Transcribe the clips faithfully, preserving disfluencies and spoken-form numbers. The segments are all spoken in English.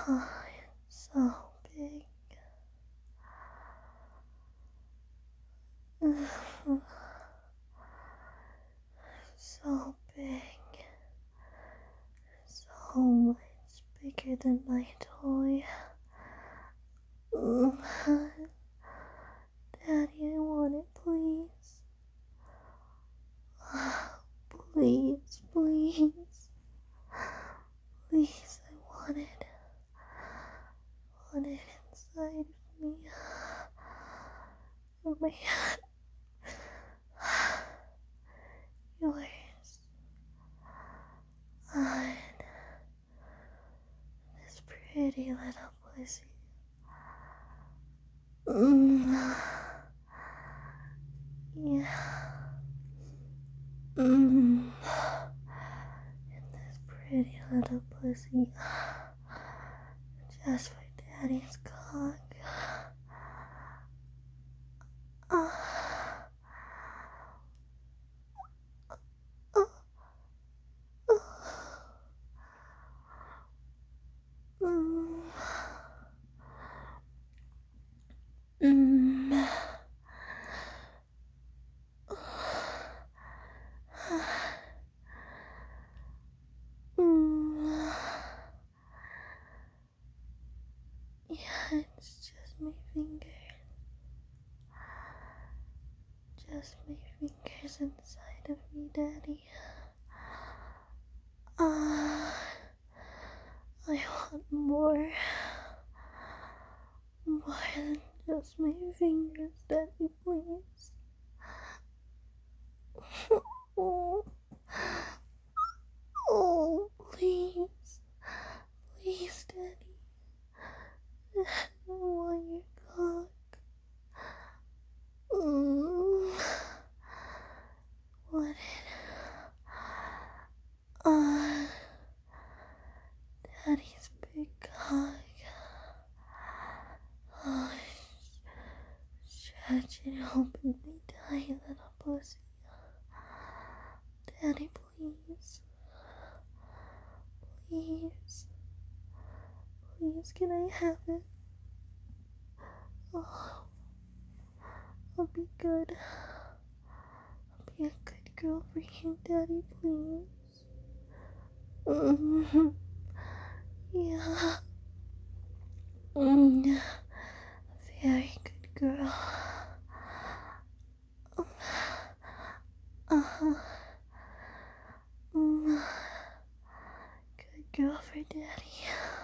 Oh, it's so big. So big. So much bigger than my toy. Daddy, I want it, please. Please, please. Please, I want it. I want it inside of me. Oh my god. Yours. And this pretty little pussy. Mm. Yeah. Mm. And this pretty little pussy. Just for Daddy's cock. Uh. Uh. Uh. Mm. Mm. Mm. Yeah, it's just my fingers. Just my fingers inside of me, Daddy. Ah, uh, I want more. More than just my fingers, Daddy, please. Oh, oh, please. Please, Daddy. I want your cock. Mm. Want it. Ah, uh, Daddy's big cock. Oh, stretch it open, me tiny little pussy. Daddy, please. Please. Please, can I have it? Oh, I'll be good. I'll be a good girl for you, Daddy, please. Mm-hmm. Yeah. Mm. Very good girl. Uh-huh. Mm. Good girl for Daddy.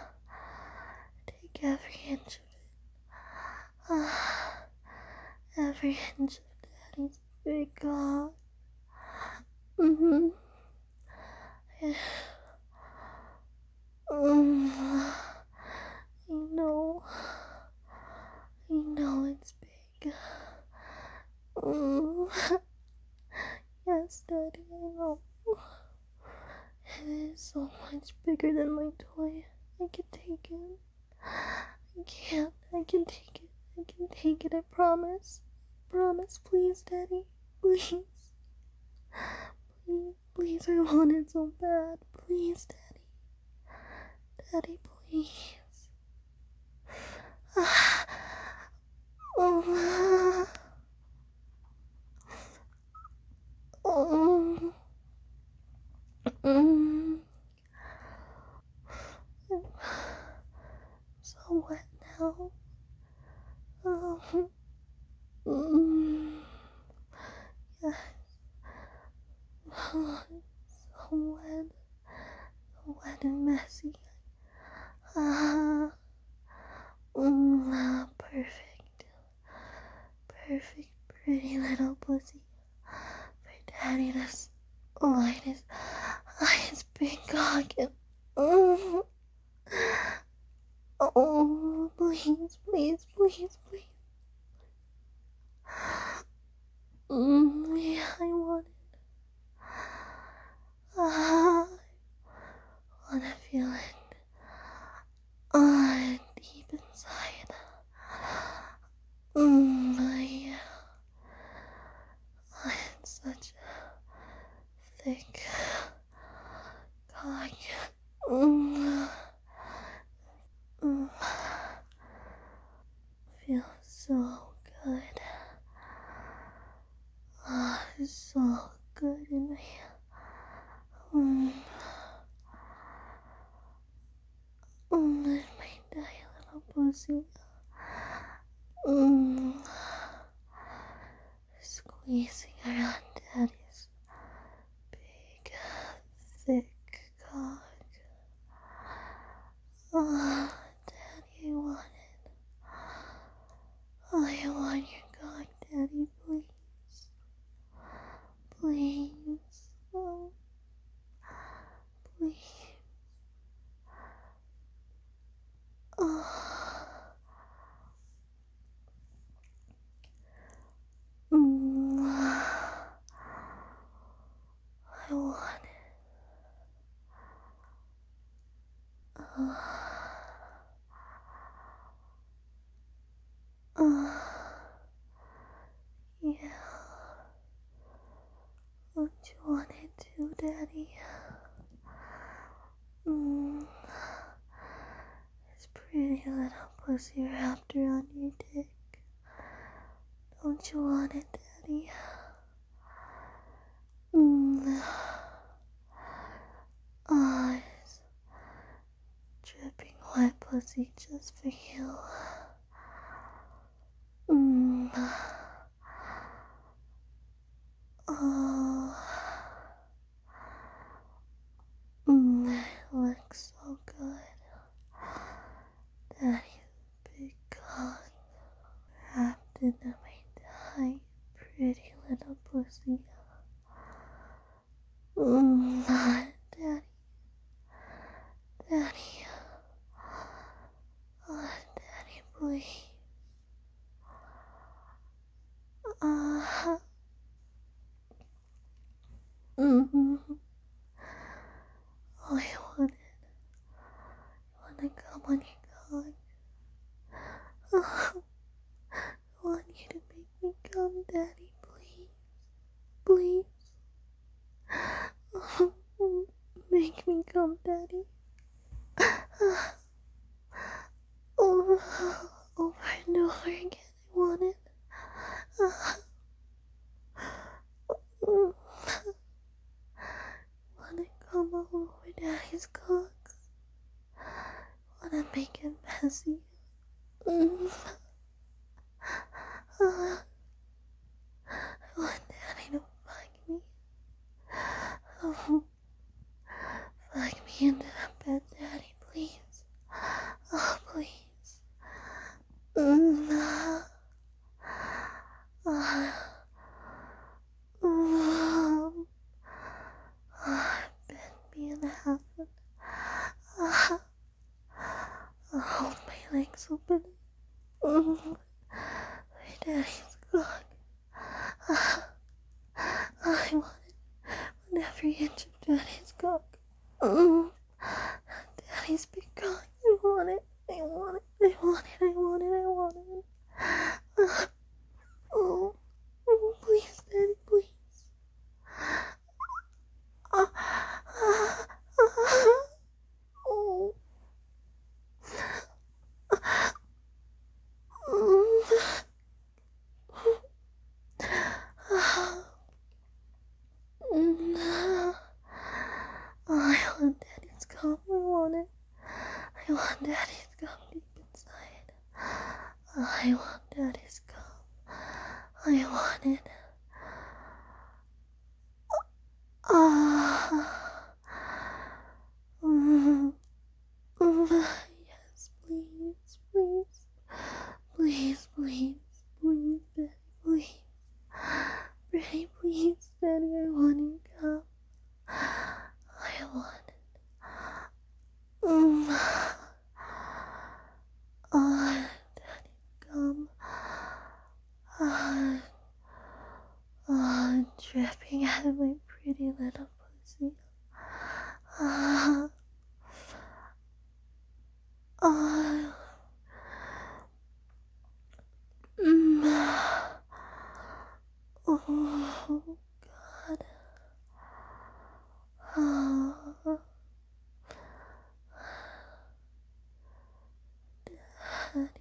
Take every inch of it. Uh, every inch of Daddy's big cock. Mm-hmm. Yeah. Mm. I know. I know it's big. Mm. Yes, Daddy, I know. It is so much bigger than my toy. I can take it. I can't. I can take it. I can take it, I promise. Promise, please, Daddy. Please. Please, please, I want it so bad. Please, Daddy. Daddy, please. Oh. Oh. Mm. I'm so wet now. Oh. Mm. Yes. Oh, so wet. So wet and messy. Ah. Mm, perfect. Perfect, pretty little pussy. For Daddy to light his, light his big cock and, mm, oh, please, please, please, please. Mm, yeah, I want it. Ah, I wanna feel it. Ah, deep inside. Mm, yeah. Oh, it's such a thick cock. Mm. pussy. Mm. Squeezing around Daddy's big, thick cock. Oh, Daddy, I want it. I want your cock, Daddy, please. Please. Oh, please. Oh. Mm. I want it. Oh. Oh. Yeah. Don't you want it too, Daddy? Mm. It's pretty little pussy wrapped around your dick. Don't you want it, Daddy? Mm. Eyes. Dripping wet pussy just for you. Mm. Oh. Mm. It looks so good. Daddy's big cock wrapped into my tight, pretty little pussy. Mm. Daddy. Daddy. Oh, Daddy, please. Uh, mm-hmm. Oh, I want it. I want to come on your cock. Oh, I want you to make me come, Daddy, please. Please. Oh, make me come, Daddy. Oh, over and over again, I want it. Oh, wanna come all over Daddy's cocks. Wanna make it messy. Mm. Uh, I want Daddy to fuck me. Oh, fuck me into the bed, Daddy, please. Oh, please. Mm. Uh, uh, um, uh, bend me in half. Uh, I'll hold my legs open. Mm. My Daddy's cock. Uh, I want it. On every inch of Daddy's cock. Mm. Daddy's big cock. I want it. I want it. I want it. I want it. I want it. Uh, oh. Oh, please, Daddy, please. Uh, uh, uh, oh. Mm. Mm. Oh, I want Daddy's cum. I want it. I want Daddy's cum deep inside. Oh, I want Daddy's cum. I want it. Ah. Mm. Mm. Yes, please, please. Please, please, please, Daddy, please. Daddy, please, Daddy, I want you to come. I want it. Mm. Oh, Daddy, come. Oh, oh, dripping out of my pretty little pussy. Oh, oh. Mm. Oh, God. Oh, Daddy,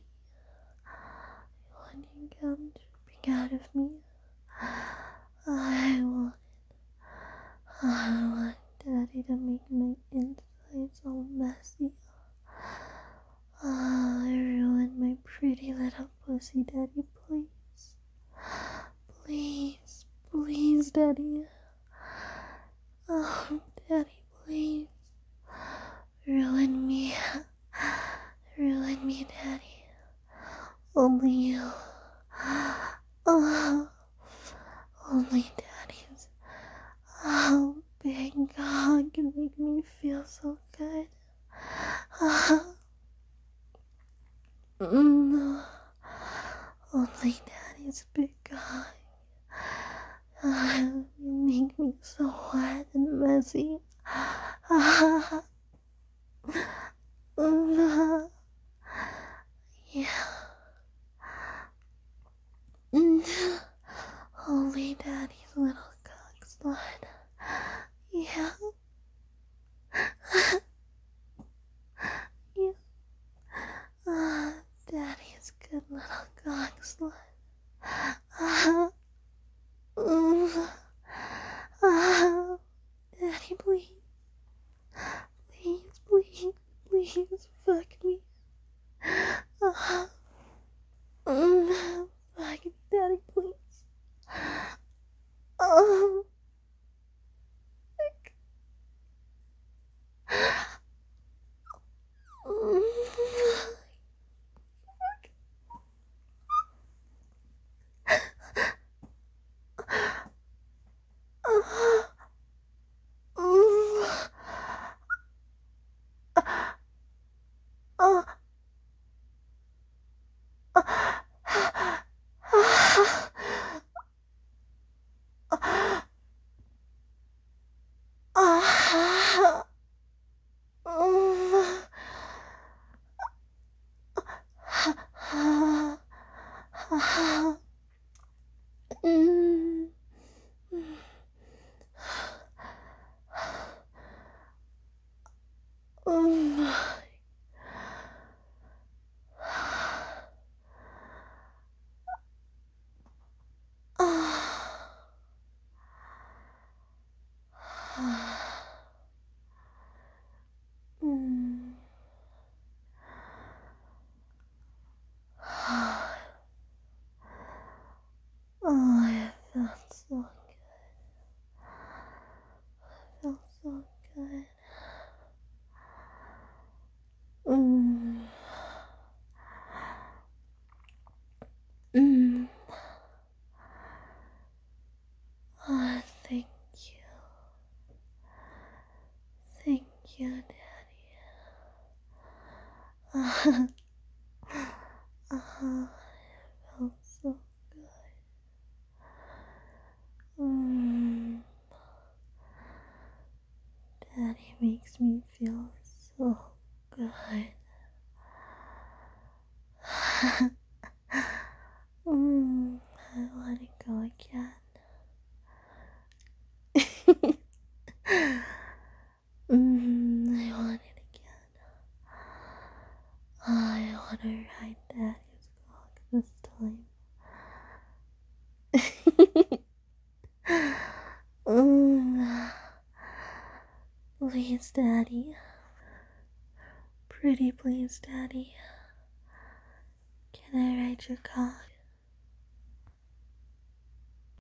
I want you to come dripping out of me. I want I want Daddy to make my insides all messy. Oh, I ruin pussy, Daddy, please. Please, please, Daddy. Oh, Daddy, please. Ruin me. Ruin me, Daddy. Only you. Oh, only Daddy's. Oh, big God can make me feel so good. Oh, mm, only Daddy's big God. Oh, you make me so wet and messy. Ah, mm, yeah. Mm, only Daddy's little cock slut. Yeah. Yeah. Ah, Daddy's good little cock slut. Ah, mm, ah, Daddy, please. Please, please, please, fuck me. Ah, mm, fuck me, Daddy, please. Oh, fuck. Mm, ah, mm, ah, ah, ah, ah, mm, ah, ah, mm, mm, ah, mm, oh, it felt so good. It felt so good. Mm. Mm. Oh, thank you. Thank you, Daddy. Uh, uh, it felt so good. Mm. Daddy makes me feel so good. mm, I want to go again. mm, I want it again. I want to ride Daddy's cock this time. mm, please, Daddy. Pretty please, Daddy. Can I ride your cock?